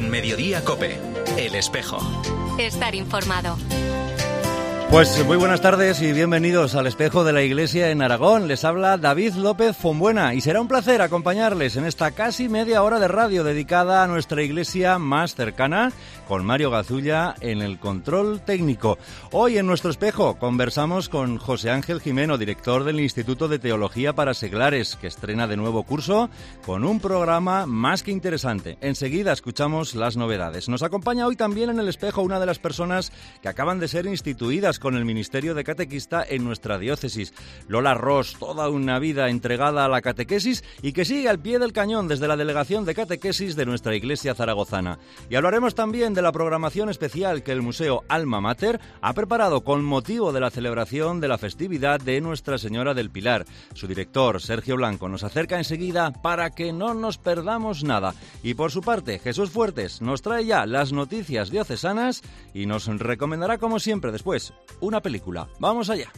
En Mediodía COPE, El Espejo. Estar informado. Pues muy buenas tardes y bienvenidos al Espejo de la Iglesia en Aragón. Les habla David López Fonbuena y será un placer acompañarles en esta casi media hora de radio dedicada a nuestra iglesia más cercana, con Mario Gazulla en el control técnico. Hoy en nuestro Espejo conversamos con José Ángel Gimeno, director del Instituto de Teología para Seglares, que estrena de nuevo curso con un programa más que interesante. Enseguida escuchamos las novedades. Nos acompaña hoy también en el Espejo una de las personas que acaban de ser instituidas con el Ministerio de Catequista en nuestra diócesis. Lola Ros, toda una vida entregada a la catequesis y que sigue al pie del cañón desde la Delegación de Catequesis de nuestra iglesia zaragozana. Y hablaremos también de la programación especial que el Museo Alma Mater ha preparado con motivo de la celebración de la festividad de Nuestra Señora del Pilar. Su director, Sergio Blanco, nos acerca enseguida para que no nos perdamos nada. Y por su parte, Jesús Fuertes nos trae ya las noticias diocesanas y nos recomendará, como siempre, después una película. ¡Vamos allá!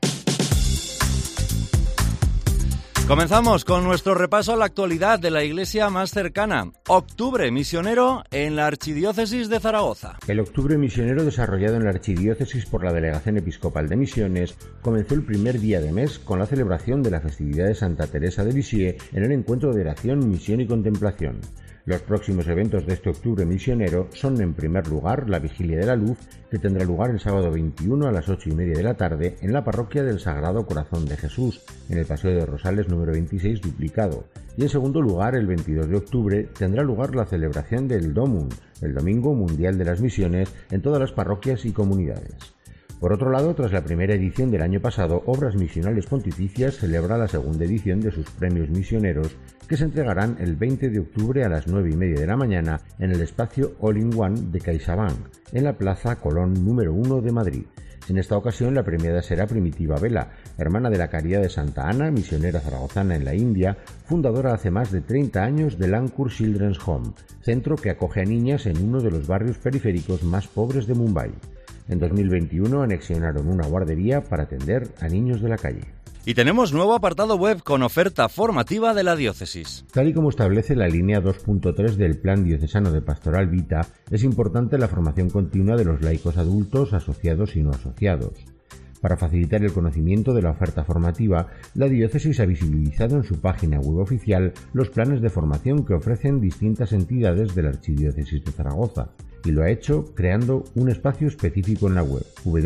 Comenzamos con nuestro repaso a la actualidad de la iglesia más cercana. Octubre misionero en la Archidiócesis de Zaragoza. El Octubre misionero desarrollado en la Archidiócesis por la Delegación Episcopal de Misiones comenzó el primer día de mes con la celebración de la festividad de Santa Teresa de Lisieux en el encuentro de oración, misión y contemplación. Los próximos eventos de este Octubre misionero son, en primer lugar, la Vigilia de la Luz, que tendrá lugar el sábado 21 a las 8:30 de la tarde en la parroquia del Sagrado Corazón de Jesús, en el Paseo de Rosales número 26 duplicado. Y en segundo lugar, el 22 de octubre, tendrá lugar la celebración del Domum, el Domingo Mundial de las Misiones, en todas las parroquias y comunidades. Por otro lado, tras la primera edición del año pasado, Obras Misionales Pontificias celebra la segunda edición de sus premios misioneros, que se entregarán el 20 de octubre a las 9:30 de la mañana en el espacio All in One de CaixaBank, en la Plaza Colón número 1 de Madrid. En esta ocasión la premiada será Primitiva Vela, hermana de la Caridad de Santa Ana, misionera zaragozana en la India, fundadora hace más de 30 años del Ankur Children's Home, centro que acoge a niñas en uno de los barrios periféricos más pobres de Mumbai. En 2021 anexionaron una guardería para atender a niños de la calle. Y tenemos nuevo apartado web con oferta formativa de la diócesis. Tal y como establece la línea 2.3 del Plan Diocesano de Pastoral Vita, es importante la formación continua de los laicos adultos, asociados y no asociados. Para facilitar el conocimiento de la oferta formativa, la diócesis ha visibilizado en su página web oficial los planes de formación que ofrecen distintas entidades de la Archidiócesis de Zaragoza, y lo ha hecho creando un espacio específico en la web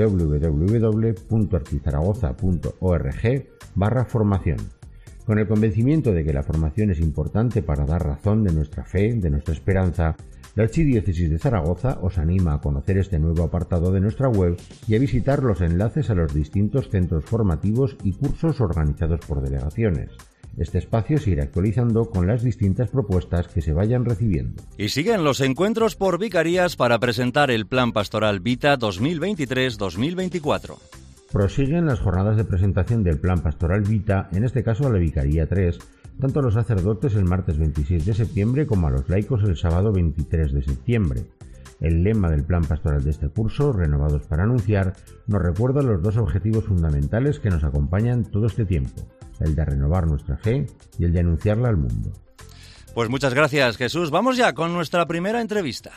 www.archizaragoza.org/formación. Con el convencimiento de que la formación es importante para dar razón de nuestra fe, de nuestra esperanza, la Archidiócesis de Zaragoza os anima a conocer este nuevo apartado de nuestra web y a visitar los enlaces a los distintos centros formativos y cursos organizados por delegaciones. Este espacio se irá actualizando con las distintas propuestas que se vayan recibiendo. Y siguen los encuentros por vicarías para presentar el Plan Pastoral Vita 2023-2024. Prosiguen las jornadas de presentación del Plan Pastoral Vita, en este caso a la Vicaría 3, tanto a los sacerdotes el martes 26 de septiembre como a los laicos el sábado 23 de septiembre. El lema del plan pastoral de este curso, Renovados para Anunciar, nos recuerda los dos objetivos fundamentales que nos acompañan todo este tiempo, el de renovar nuestra fe y el de anunciarla al mundo. Pues muchas gracias, Jesús. Vamos ya con nuestra primera entrevista.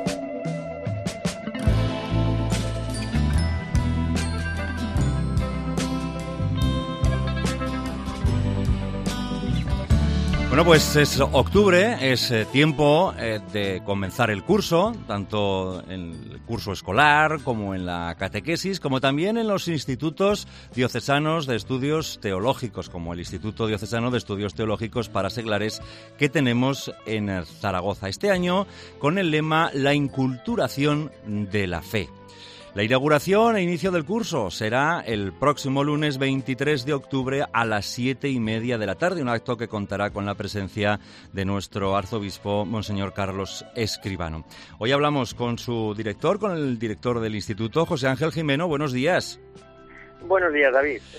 Bueno, pues es octubre, es tiempo de comenzar el curso, tanto en el curso escolar como en la catequesis, como también en los institutos diocesanos de estudios teológicos, como el Instituto Diocesano de Estudios Teológicos para Seglares que tenemos en Zaragoza. Este año con el lema La inculturación de la fe. La inauguración e inicio del curso será el próximo lunes 23 de octubre a las 7:30 de la tarde, un acto que contará con la presencia de nuestro arzobispo, Monseñor Carlos Escribano. Hoy hablamos con su director, con el director del instituto, José Ángel Gimeno. Buenos días. Buenos días, David.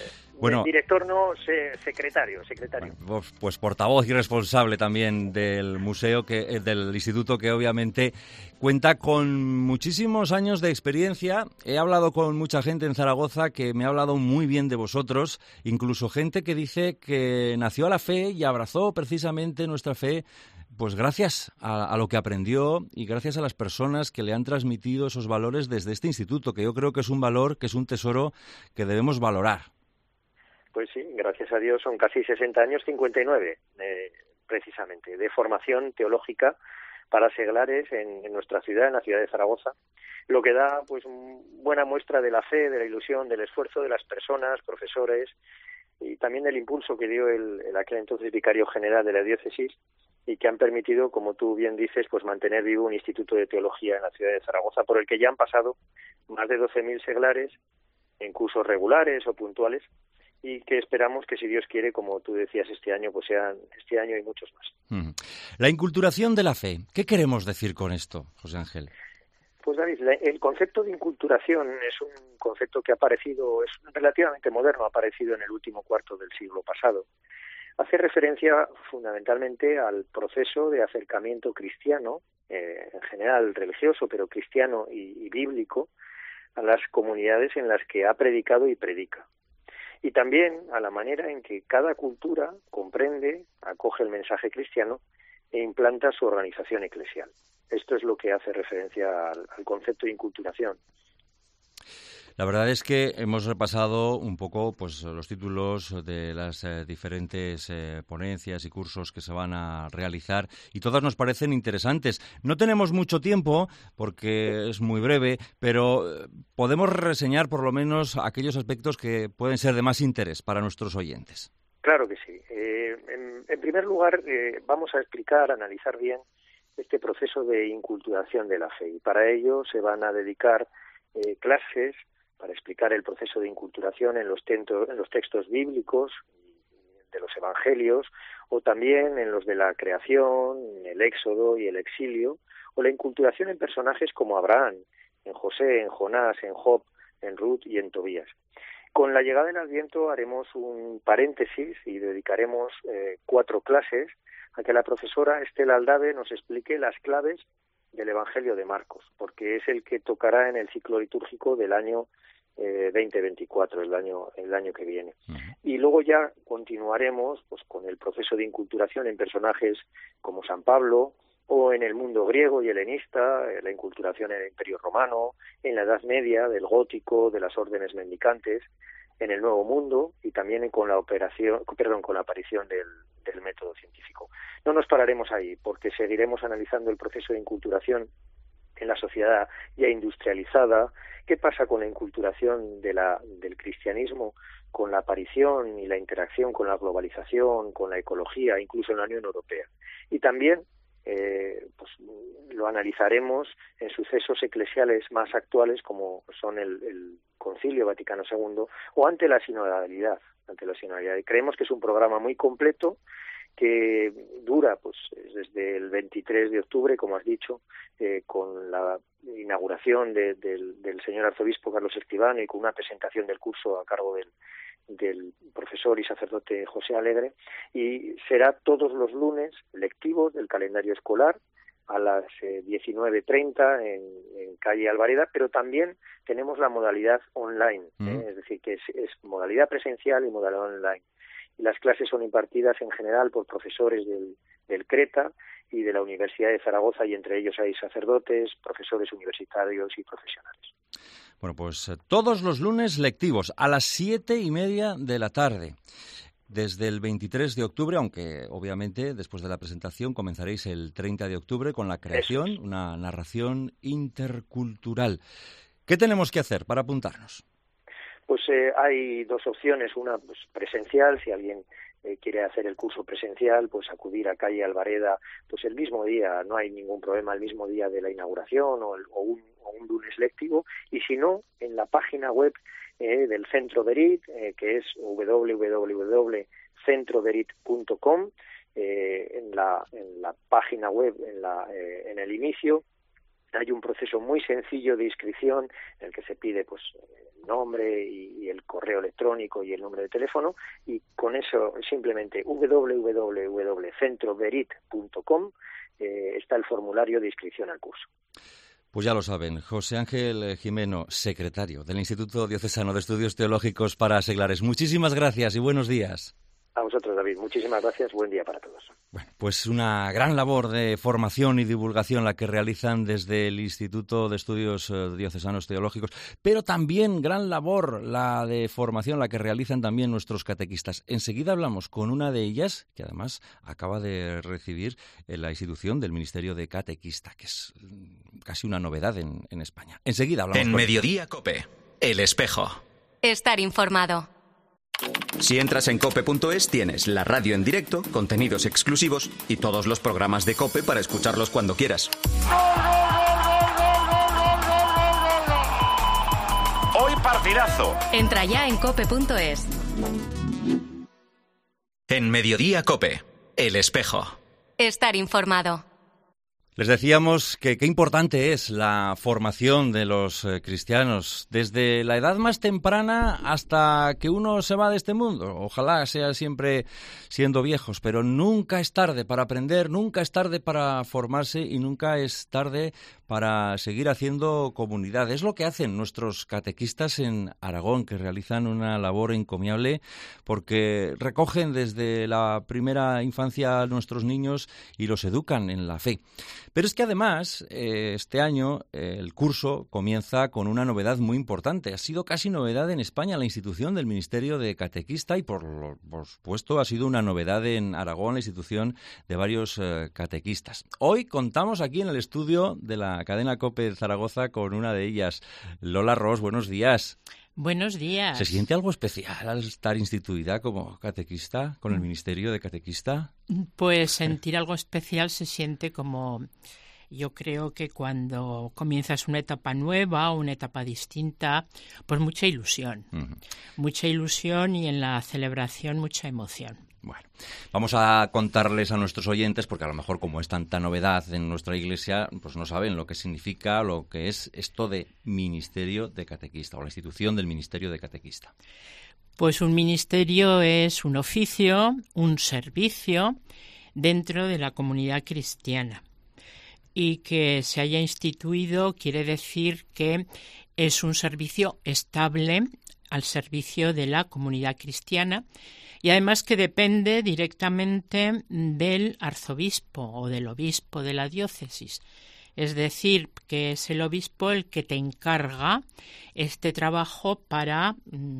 Bueno, director no, secretario. Pues portavoz y responsable también del museo, del instituto, que obviamente cuenta con muchísimos años de experiencia. He hablado con mucha gente en Zaragoza que me ha hablado muy bien de vosotros, incluso gente que dice que nació a la fe y abrazó precisamente nuestra fe, pues gracias a lo que aprendió y gracias a las personas que le han transmitido esos valores desde este instituto, que yo creo que es un valor, que es un tesoro que debemos valorar. Pues sí, gracias a Dios son casi 60 años, 59 precisamente, de formación teológica para seglares en nuestra ciudad, en la ciudad de Zaragoza, lo que da pues buena muestra de la fe, de la ilusión, del esfuerzo de las personas, profesores, y también del impulso que dio el aquel entonces vicario general de la diócesis, y que han permitido, como tú bien dices, pues mantener vivo un instituto de teología en la ciudad de Zaragoza, por el que ya han pasado más de 12.000 seglares en cursos regulares o puntuales, y que esperamos que, si Dios quiere, como tú decías, este año, pues sean este año y muchos más. La inculturación de la fe. ¿Qué queremos decir con esto, José Ángel? Pues David, el concepto de inculturación es un concepto que ha aparecido, es relativamente moderno, ha aparecido en el último cuarto del siglo pasado. Hace referencia fundamentalmente al proceso de acercamiento cristiano, en general religioso, pero cristiano y bíblico, a las comunidades en las que ha predicado y predica. Y también a la manera en que cada cultura comprende, acoge el mensaje cristiano e implanta su organización eclesial. Esto es lo que hace referencia al concepto de inculturación. La verdad es que hemos repasado un poco pues los títulos de las diferentes ponencias y cursos que se van a realizar, y todas nos parecen interesantes. No tenemos mucho tiempo porque es muy breve, pero podemos reseñar por lo menos aquellos aspectos que pueden ser de más interés para nuestros oyentes. Claro que sí. En primer lugar, vamos a explicar, analizar bien este proceso de inculturación de la fe, y para ello se van a dedicar clases para explicar el proceso de inculturación en los textos bíblicos de los evangelios, o también en los de la creación, el éxodo y el exilio, o la inculturación en personajes como Abraham, en José, en Jonás, en Job, en Ruth y en Tobías. Con la llegada del Adviento haremos un paréntesis y dedicaremos 4 clases a que la profesora Estela Aldave nos explique las claves del Evangelio de Marcos, porque es el que tocará en el ciclo litúrgico del año 2024, el año que viene. Y luego ya continuaremos pues con el proceso de inculturación en personajes como San Pablo, o en el mundo griego y helenista, la inculturación en el Imperio Romano, en la Edad Media, del gótico, de las órdenes mendicantes, en el Nuevo Mundo, y también con la aparición del método científico. No nos pararemos ahí, porque seguiremos analizando el proceso de inculturación en la sociedad ya industrializada. ¿Qué pasa con la inculturación del cristianismo, con la aparición y la interacción con la globalización, con la ecología, incluso en la Unión Europea? Y también pues lo analizaremos en sucesos eclesiales más actuales, como son el Concilio Vaticano II, o ante la sinodalidad. Y creemos que es un programa muy completo, que dura pues desde el 23 de octubre, como has dicho, con la inauguración del señor arzobispo Carlos Escribano, y con una presentación del curso a cargo del profesor y sacerdote José Alegre, y será todos los lunes lectivos del calendario escolar a las 19:30 en calle Alvareda, pero también tenemos la modalidad online, es decir, que es modalidad presencial y modalidad online. Y las clases son impartidas en general por profesores del CRETA y de la Universidad de Zaragoza, y entre ellos hay sacerdotes, profesores universitarios y profesionales. Bueno, pues todos los lunes lectivos a las 7:30 de la tarde. Desde el 23 de octubre, aunque obviamente después de la presentación comenzaréis el 30 de octubre con la creación, una narración intercultural. ¿Qué tenemos que hacer para apuntarnos? Pues hay 2 opciones, una pues presencial, si alguien quiere hacer el curso presencial, pues acudir a calle Alvareda pues el mismo día, no hay ningún problema, el mismo día de la inauguración o un lunes lectivo, y si no, en la página web del Centro Berit, que es www.centroberit.com, en la página web, en el inicio, hay un proceso muy sencillo de inscripción en el que se pide pues nombre y el correo electrónico y el número de teléfono, y con eso simplemente www.centroverit.com está el formulario de inscripción al curso. Pues ya lo saben, José Ángel Jimeno, secretario del Instituto Diocesano de Estudios Teológicos para Seglares. Muchísimas gracias y buenos días. A vosotros, David. Muchísimas gracias. Buen día para todos. Bueno, pues una gran labor de formación y divulgación la que realizan desde el Instituto de Estudios Diocesanos Teológicos, pero también gran labor la de formación la que realizan también nuestros catequistas. Enseguida hablamos con una de ellas, que además acaba de recibir la institución del Ministerio de Catequista, que es casi una novedad en España. Enseguida hablamos. En Mediodía COPE, El Espejo. Estar informado. Si entras en cope.es tienes la radio en directo, contenidos exclusivos y todos los programas de COPE para escucharlos cuando quieras. Hoy partidazo. Entra ya en cope.es. En Mediodía COPE, El Espejo. Estar informado. Les decíamos que qué importante es la formación de los cristianos desde la edad más temprana hasta que uno se va de este mundo. Ojalá sea siempre siendo viejos, pero nunca es tarde para aprender, nunca es tarde para formarse y nunca es tarde para seguir haciendo comunidad. Es lo que hacen nuestros catequistas en Aragón, que realizan una labor encomiable porque recogen desde la primera infancia a nuestros niños y los educan en la fe. Pero es que además, este año el curso comienza con una novedad muy importante. Ha sido casi novedad en España la institución del Ministerio de Catequista y, por supuesto, ha sido una novedad en Aragón la institución de varios catequistas. Hoy contamos aquí en el estudio de la cadena COPE de Zaragoza con una de ellas. Lola Ros, buenos días. Buenos días. ¿Se siente algo especial al estar instituida como catequista con el Ministerio de Catequista? Pues sentir algo especial se siente como, yo creo que cuando comienzas una etapa nueva, una etapa distinta, pues mucha ilusión. Uh-huh. Mucha ilusión y en la celebración mucha emoción. Bueno, vamos a contarles a nuestros oyentes, porque a lo mejor como es tanta novedad en nuestra iglesia, pues no saben lo que significa, lo que es esto de Ministerio de Catequista o la institución del Ministerio de Catequista. Pues un ministerio es un oficio, un servicio dentro de la comunidad cristiana. Y que se haya instituido quiere decir que es un servicio estable al servicio de la comunidad cristiana y además que depende directamente del arzobispo o del obispo de la diócesis. Es decir, que es el obispo el que te encarga este trabajo para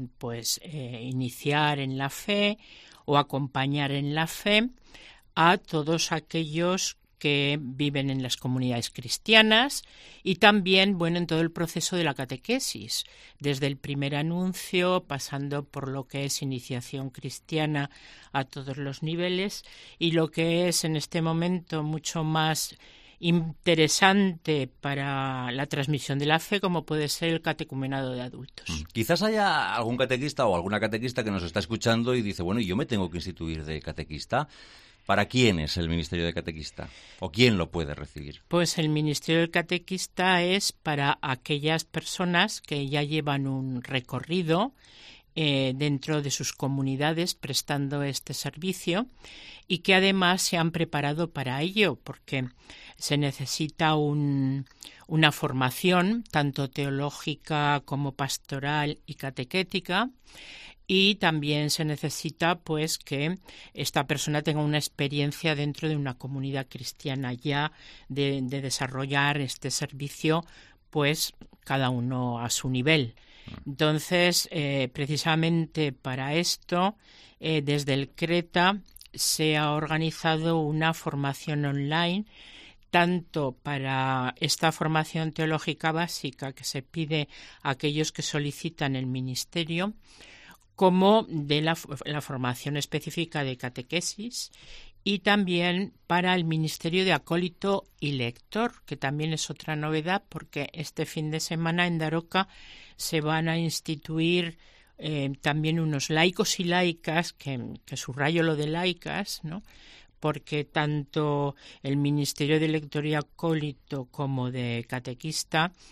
iniciar en la fe o acompañar en la fe a todos aquellos que viven en las comunidades cristianas y también, en todo el proceso de la catequesis, desde el primer anuncio, pasando por lo que es iniciación cristiana a todos los niveles y lo que es en este momento mucho más interesante para la transmisión de la fe, como puede ser el catecumenado de adultos. Quizás haya algún catequista o alguna catequista que nos está escuchando y dice, bueno, yo me tengo que instituir de catequista. ¿Para quién es el Ministerio de Catequista? ¿O quién lo puede recibir? Pues el Ministerio del Catequista es para aquellas personas que ya llevan un recorrido dentro de sus comunidades prestando este servicio y que además se han preparado para ello, porque se necesita una formación tanto teológica como pastoral y catequética. Y también se necesita que esta persona tenga una experiencia dentro de una comunidad cristiana ya de desarrollar este servicio, cada uno a su nivel. Entonces, precisamente para esto, desde el CRETA se ha organizado una formación online tanto para esta formación teológica básica que se pide a aquellos que solicitan el ministerio, como de la formación específica de catequesis y también para el ministerio de acólito y lector, que también es otra novedad porque este fin de semana en Daroca se van a instituir también unos laicos y laicas, que subrayo lo de laicas, ¿no? Porque tanto el ministerio de lector y acólito como de catequista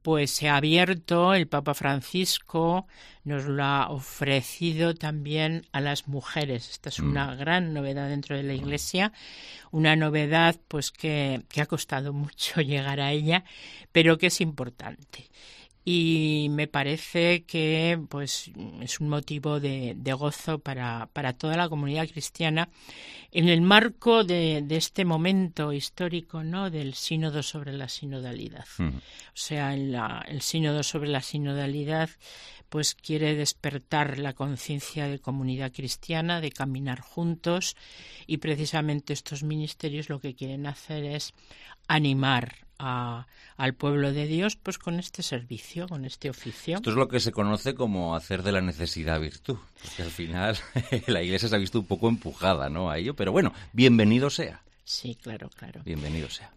pues se ha abierto, el Papa Francisco nos lo ha ofrecido también a las mujeres. Esta es una gran novedad dentro de la Iglesia, una novedad pues que ha costado mucho llegar a ella, pero que es importante. Y me parece que pues es un motivo de gozo para toda la comunidad cristiana en el marco de este momento histórico, ¿no?, del sínodo sobre la sinodalidad. O sea, el sínodo sobre la sinodalidad pues quiere despertar la conciencia de comunidad cristiana, de caminar juntos, y precisamente estos ministerios lo que quieren hacer es animar al pueblo de Dios pues con este servicio, con este oficio. Esto es lo que se conoce como hacer de la necesidad virtud, porque al final la Iglesia se ha visto un poco empujada, ¿no?, a ello, pero bueno, bienvenido sea. Sí, claro. Bienvenido sea.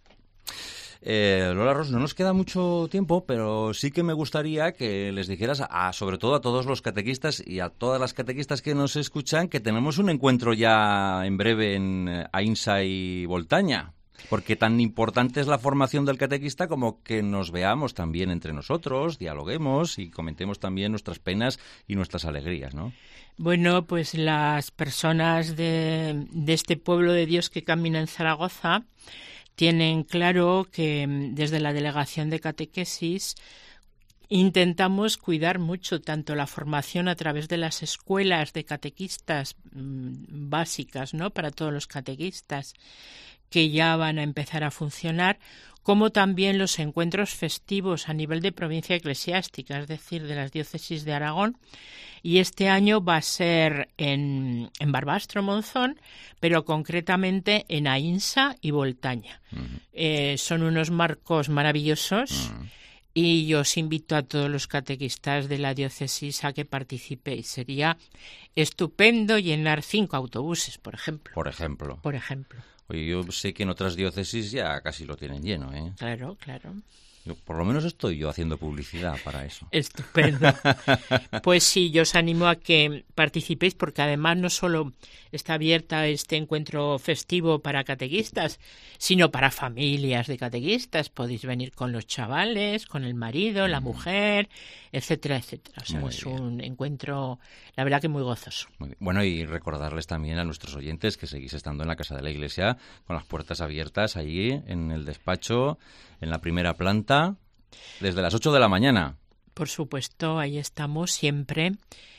Lola Ros, no nos queda mucho tiempo, pero sí que me gustaría que les dijeras, sobre todo a todos los catequistas y a todas las catequistas que nos escuchan, que tenemos un encuentro ya en breve en Ainsa y Voltaña. Porque tan importante es la formación del catequista como que nos veamos también entre nosotros, dialoguemos y comentemos también nuestras penas y nuestras alegrías, ¿no? Bueno, pues las personas de este pueblo de Dios que camina en Zaragoza tienen claro que desde la Delegación de Catequesis intentamos cuidar mucho tanto la formación a través de las escuelas de catequistas básicas, ¿no?, para todos los catequistas, que ya van a empezar a funcionar, como también los encuentros festivos a nivel de provincia eclesiástica, es decir, de las diócesis de Aragón. Y este año va a ser en Barbastro, Monzón, pero concretamente en Ainsa y Voltaña. Son unos marcos maravillosos. Y yo os invito a todos los catequistas de la diócesis a que participéis. Sería estupendo llenar 5 autobuses, por ejemplo. Por ejemplo. Oye, yo sé que en otras diócesis ya casi lo tienen lleno, ¿eh? Claro. Por lo menos estoy yo haciendo publicidad para eso. Estupendo. Pues sí, yo os animo a que participéis, porque además no solo está abierta este encuentro festivo para catequistas, sino para familias de catequistas. Podéis venir con los chavales, con el marido, la mujer, etcétera, etcétera. O sea, es un encuentro, la verdad, que muy gozoso. Muy bien. Bueno, y recordarles también a nuestros oyentes que seguís estando en la Casa de la Iglesia con las puertas abiertas allí en el despacho, en la primera planta, desde las 8 de la mañana. Por supuesto, ahí estamos siempre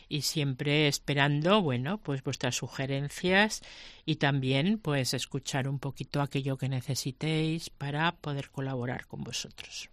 esperando, bueno, pues vuestras sugerencias y también pues escuchar un poquito aquello que necesitéis para poder colaborar con vosotros.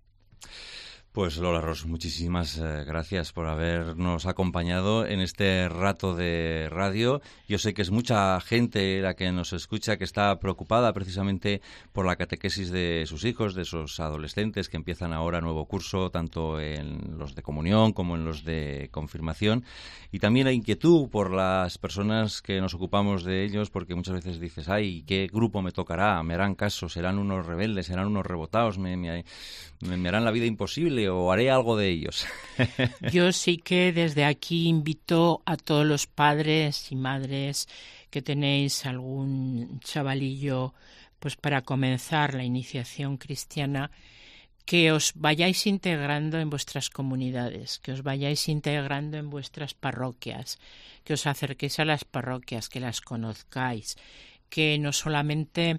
Pues Lola Ros, muchísimas gracias por habernos acompañado en este rato de radio. Yo sé que es mucha gente la que nos escucha, que está preocupada precisamente por la catequesis de sus hijos, de esos adolescentes que empiezan ahora nuevo curso, tanto en los de comunión como en los de confirmación. Y también la inquietud por las personas que nos ocupamos de ellos, porque muchas veces dices, ay, ¿qué grupo me tocará? ¿Me harán caso? ¿Serán unos rebeldes? ¿Serán unos rebotados? ¿Me harán la vida imposible? ¿O haré algo de ellos? Yo sí que desde aquí invito a todos los padres y madres que tenéis algún chavalillo pues para comenzar la iniciación cristiana, que os vayáis integrando en vuestras comunidades, que os vayáis integrando en vuestras parroquias, que os acerquéis a las parroquias, que las conozcáis, que no solamente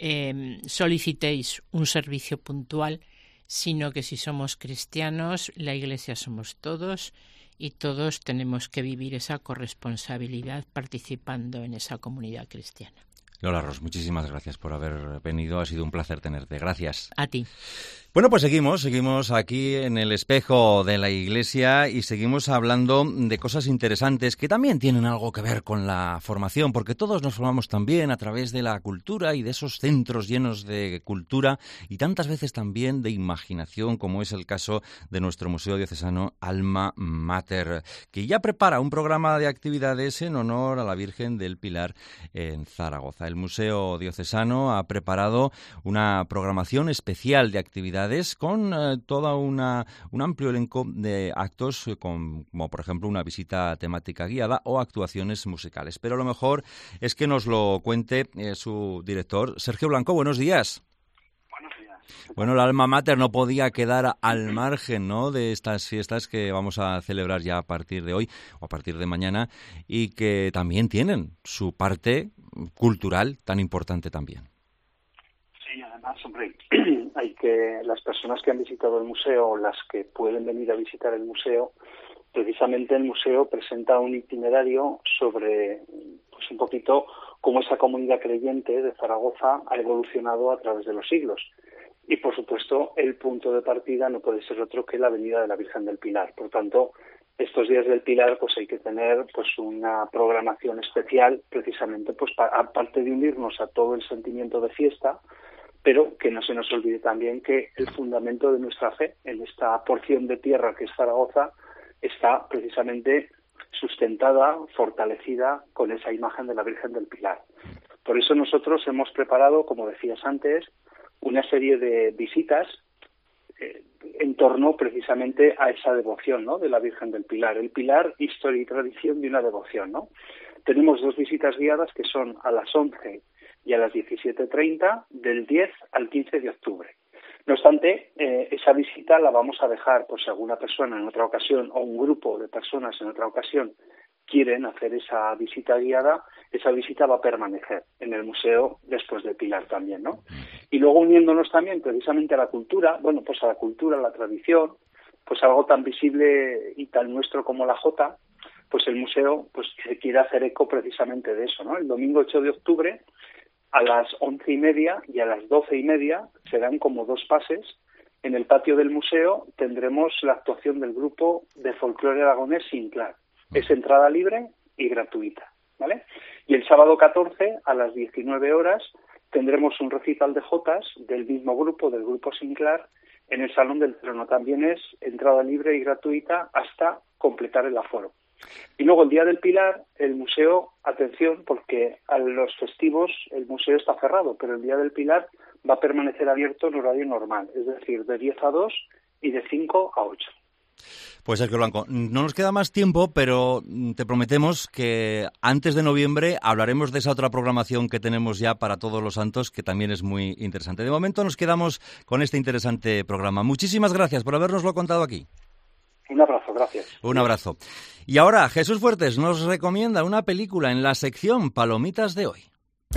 solicitéis un servicio puntual, sino que si somos cristianos, la Iglesia somos todos y todos tenemos que vivir esa corresponsabilidad participando en esa comunidad cristiana. Lola Ros, muchísimas gracias por haber venido. Ha sido un placer tenerte. Gracias. A ti. Bueno, pues seguimos aquí en el espejo de la Iglesia y seguimos hablando de cosas interesantes que también tienen algo que ver con la formación, porque todos nos formamos también a través de la cultura y de esos centros llenos de cultura y tantas veces también de imaginación, como es el caso de nuestro Museo Diocesano Alma Mater, que ya prepara un programa de actividades en honor a la Virgen del Pilar en Zaragoza. El Museo Diocesano ha preparado una programación especial de actividades con toda un amplio elenco de actos, como por ejemplo una visita temática guiada o actuaciones musicales. Pero lo mejor es que nos lo cuente su director, Sergio Blanco. Buenos días. Buenos días. Bueno, la alma mater no podía quedar al margen, ¿no?, de estas fiestas que vamos a celebrar ya a partir de hoy o a partir de mañana y que también tienen su parte cultural tan importante también. Sí, además, hombre, las personas que han visitado el museo, las que pueden venir a visitar el museo, precisamente el museo presenta un itinerario sobre, pues un poquito cómo esa comunidad creyente de Zaragoza ha evolucionado a través de los siglos. Y, por supuesto, el punto de partida no puede ser otro que la Avenida de la Virgen del Pilar. Por tanto, estos días del Pilar pues hay que tener pues una programación especial, precisamente pues aparte de unirnos a todo el sentimiento de fiesta, pero que no se nos olvide también que el fundamento de nuestra fe en esta porción de tierra que es Zaragoza está precisamente sustentada, fortalecida con esa imagen de la Virgen del Pilar. Por eso nosotros hemos preparado, como decías antes, una serie de visitas en torno precisamente a esa devoción, ¿no?, de la Virgen del Pilar. El Pilar, historia y tradición de una devoción, ¿no? Tenemos 2 visitas guiadas que son a las 11 y a las 17:30 del 10 al 15 de octubre. No obstante, esa visita la vamos a dejar, pues si alguna persona en otra ocasión o un grupo de personas en otra ocasión quieren hacer esa visita guiada, esa visita va a permanecer en el museo después de Pilar también, ¿no? Y luego uniéndonos también precisamente a la cultura, bueno, pues a la cultura, a la tradición, pues algo tan visible y tan nuestro como la jota, pues el museo pues se quiere hacer eco precisamente de eso, ¿no? El domingo 8 de octubre a las 11:30 y a las 12:30 serán como 2 pases. En el patio del museo tendremos la actuación del grupo de folclore aragonés Sinclar. Es entrada libre y gratuita, ¿vale? Y el sábado 14 a las 19 horas tendremos un recital de jotas del mismo grupo, del grupo Sinclar, en el Salón del Trono. También es entrada libre y gratuita hasta completar el aforo. Y luego el día del Pilar, el museo, atención, porque a los festivos el museo está cerrado, pero el día del Pilar va a permanecer abierto en horario normal, es decir, de 10 a 2 y de 5 a 8. Pues Sergio Blanco, no nos queda más tiempo, pero te prometemos que antes de noviembre hablaremos de esa otra programación que tenemos ya para Todos los Santos, que también es muy interesante. De momento nos quedamos con este interesante programa. Muchísimas gracias por habernoslo contado aquí. Un abrazo, gracias. Un abrazo. Y ahora, Jesús Fuertes nos recomienda una película en la sección Palomitas de hoy.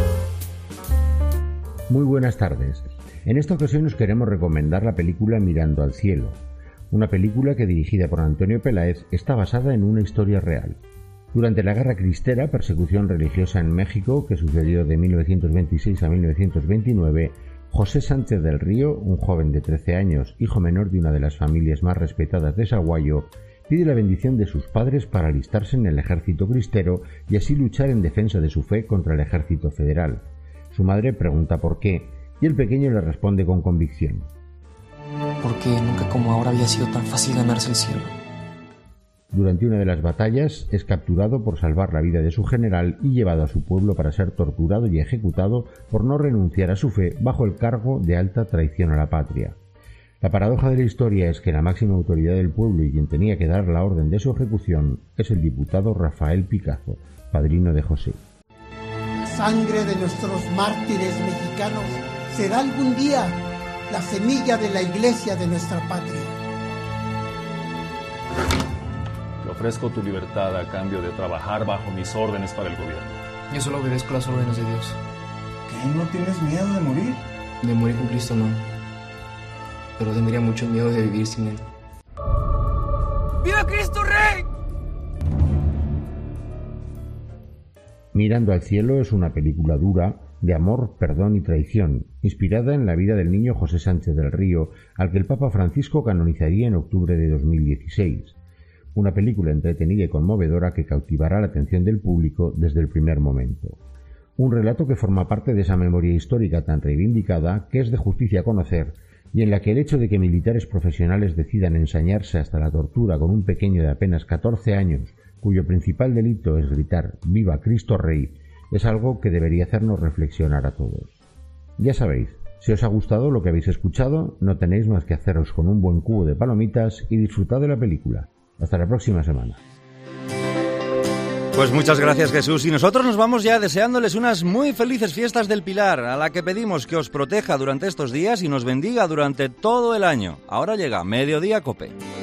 Muy buenas tardes. En esta ocasión os queremos recomendar la película Mirando al cielo. Una película que, dirigida por Antonio Peláez, está basada en una historia real. Durante la Guerra Cristera, persecución religiosa en México, que sucedió de 1926 a 1929, José Sánchez del Río, un joven de 13 años, hijo menor de una de las familias más respetadas de Saguayo, pide la bendición de sus padres para alistarse en el ejército cristero y así luchar en defensa de su fe contra el ejército federal. Su madre pregunta por qué, y el pequeño le responde con convicción: porque nunca como ahora había sido tan fácil ganarse el cielo. Durante una de las batallas es capturado por salvar la vida de su general y llevado a su pueblo para ser torturado y ejecutado por no renunciar a su fe bajo el cargo de alta traición a la patria. La paradoja de la historia es que la máxima autoridad del pueblo y quien tenía que dar la orden de su ejecución es el diputado Rafael Picazo, padrino de José. La sangre de nuestros mártires mexicanos será algún día la semilla de la iglesia de nuestra patria. Te ofrezco tu libertad a cambio de trabajar bajo mis órdenes para el gobierno. Yo solo obedezco las órdenes de Dios. ¿Qué? ¿No tienes miedo de morir? De morir con Cristo no, pero tendría mucho miedo de vivir sin Él. ¡Viva Cristo Rey! Mirando al cielo es una película dura de amor, perdón y traición, inspirada en la vida del niño José Sánchez del Río, al que el Papa Francisco canonizaría en octubre de 2016. Una película entretenida y conmovedora que cautivará la atención del público desde el primer momento. Un relato que forma parte de esa memoria histórica tan reivindicada que es de justicia conocer y en la que el hecho de que militares profesionales decidan ensañarse hasta la tortura con un pequeño de apenas 14 años, cuyo principal delito es gritar «¡Viva Cristo Rey!», es algo que debería hacernos reflexionar a todos. Ya sabéis, si os ha gustado lo que habéis escuchado, no tenéis más que haceros con un buen cubo de palomitas y disfrutar de la película. Hasta la próxima semana. Pues muchas gracias, Jesús. Y nosotros nos vamos ya deseándoles unas muy felices fiestas del Pilar, a la que pedimos que os proteja durante estos días y nos bendiga durante todo el año. Ahora llega Mediodía COPE.